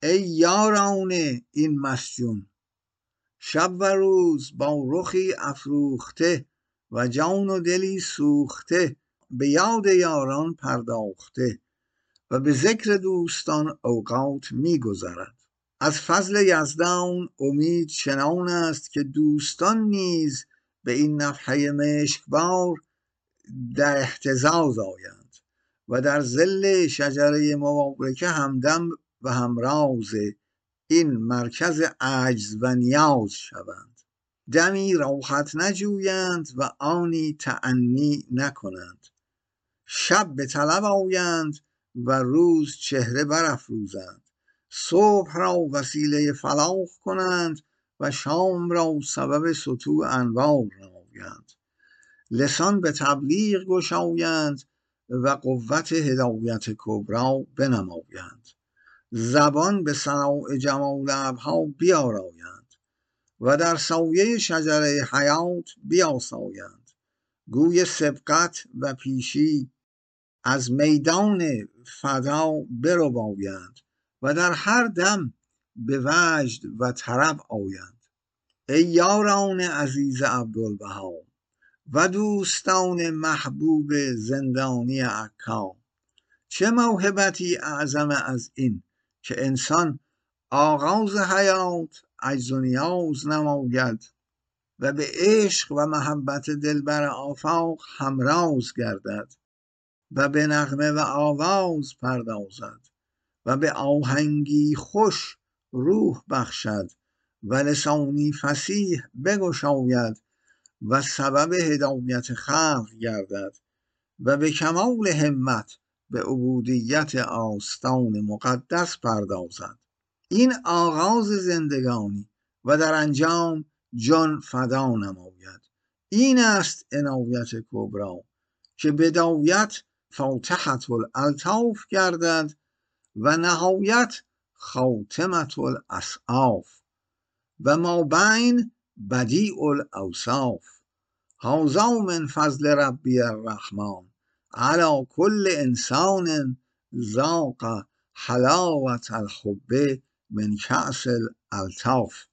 ای یاران این مسجون، شب و روز با رخی افروخته و جان و دلی سوخته، به یاد یاران پرداخته و به ذکر دوستان اوقات می گذرد. از فضل یزدان امید چنان است که دوستان نیز به این نفحه مشکبار در اهتزاز آیند و در ظل شجره مبارکه همدم و همراز این مرکز عجز و نیاز شوند. دمی راحت نجویند و آنی تأنی نکنند. شب به طلب آیند و روز چهره برافروزند. صبح را وسیله فلاح کنند و شام را سبب سطوع انوار نمایند. لسان به تبلیغ گشایند و قوت هدایت کبری بنمایند. زبان به صناع جمال ابرها بیارایند و در سایه شجره حیات بیاسایند. گوی سبقت و پیشی از میدان فدا بربایند و در هر دم به وجد و طرب آیند. ای یاران عزیز عبدالبها و دوستان محبوب زندانی عکا، چه موهبتی اعظم از این که انسان آغاز حیات عجز و نیاز نماید و به عشق و محبت دلبر آفاق همراز گردد و به نغمه و آواز پردازد و به آهنگی خوش روح بخشد و لسانی فصیح بگشاید و سبب هدایت خلق گردد و به کمال همت به عبودیت آستان مقدس پردازد. این آغاز زندگانی و در انجام جان فدا نماید. این است عنایت کبری که بدایت فاتحة الالطاف گردد و نهایت خاتمة الاسعاف و ما بین بدیع الاوصاف. هذا من فضل ربی الرحمن علی کل انسان ذاق حلاوة الحب من کأس الالطاف.